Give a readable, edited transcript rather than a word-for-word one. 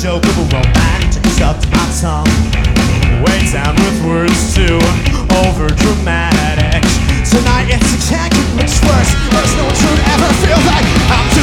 joke of a romantic stuck to my tongue. Way down with words too over dramatic. Tonight it can't get much worse. There's no one should ever feel like I'm